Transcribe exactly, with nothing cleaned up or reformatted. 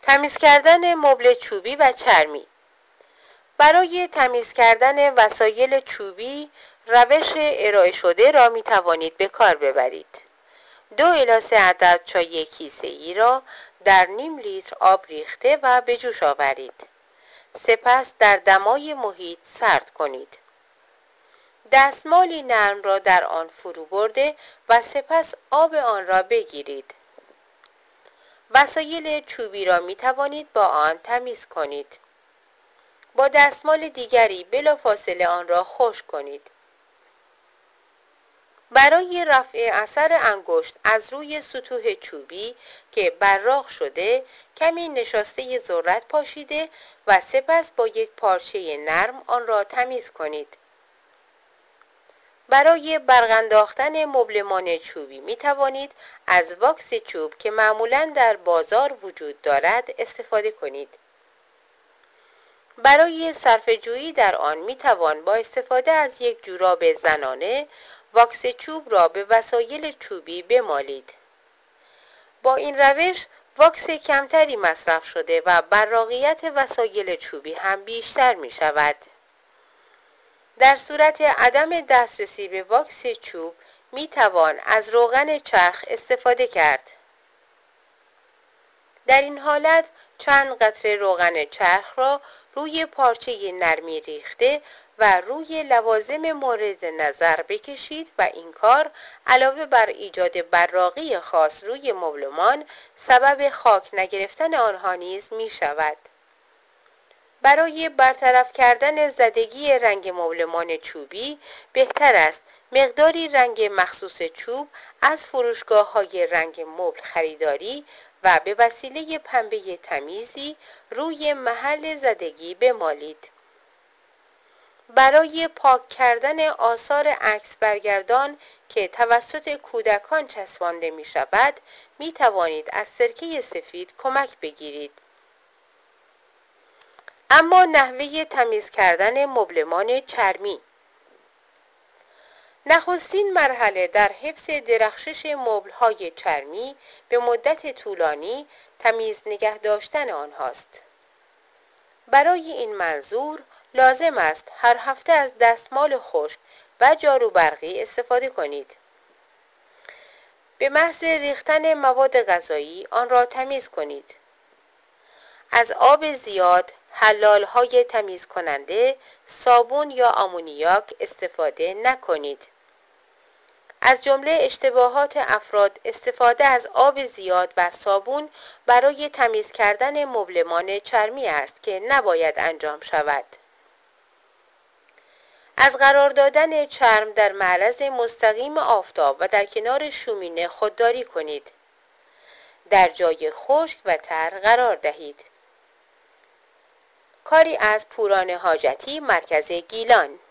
تمیز کردن مبل چوبی و چرمی. برای تمیز کردن وسایل چوبی روش ارائه شده را می توانید به کار ببرید. دو الی سه عدد چای کیسه ای را در نیم لیتر آب ریخته و به جوش آورید. سپس در دمای محیط سرد کنید. دستمالی نرم را در آن فرو برده و سپس آب آن را بگیرید. وسایل چوبی را می توانید با آن تمیز کنید. با دستمال دیگری بلافاصله آن را خشک کنید. برای رفع اثر انگشت از روی سطوح چوبی که براق شده، کمی نشاسته ذرت پاشیده و سپس با یک پارچه نرم آن را تمیز کنید. برای برق انداختن مبلمان چوبی می توانید از واکس چوب که معمولاً در بازار وجود دارد استفاده کنید. برای صرفه‌جویی در آن می توان با استفاده از یک جوراب زنانه واکس چوب را به وسایل چوبی بمالید. با این روش واکس کمتری مصرف شده و براقیت وسایل چوبی هم بیشتر می شود. در صورت عدم دسترسی به واکس چوب می توان از روغن چرخ استفاده کرد. در این حالت چند قطره روغن چرخ را روی پارچه نرمی ریخته و روی لوازم مورد نظر بکشید و این کار علاوه بر ایجاد براقی خاص روی مبلمان سبب خاک نگرفتن آنها نیز می شود. برای برطرف کردن زدگی رنگ مبلمان چوبی بهتر است مقداری رنگ مخصوص چوب از فروشگاه‌های رنگ مبل خریداری و به وسیله پنبه تمیزی روی محل زدگی بمالید. برای پاک کردن آثار عکس برگردان که توسط کودکان چسبانده می شود، می توانید از سرکه سفید کمک بگیرید. اما نحوه تمیز کردن مبلمان چرمی. نخستین مرحله در حفظ درخشش مبل‌های چرمی به مدت طولانی تمیز نگه داشتن آنهاست. برای این منظور لازم است هر هفته از دستمال خشک و جارو برقی استفاده کنید. به محض ریختن مواد غذایی آن را تمیز کنید. از آب زیاد، حلال‌های تمیز کننده، صابون یا آمونیاک استفاده نکنید. از جمله اشتباهات افراد استفاده از آب زیاد و صابون برای تمیز کردن مبلمان چرمی است که نباید انجام شود. از قرار دادن چرم در معرض مستقیم آفتاب و در کنار شومینه خودداری کنید. در جای خشک و تر قرار دهید. کاری از پوران حاجتی، مرکز گیلان.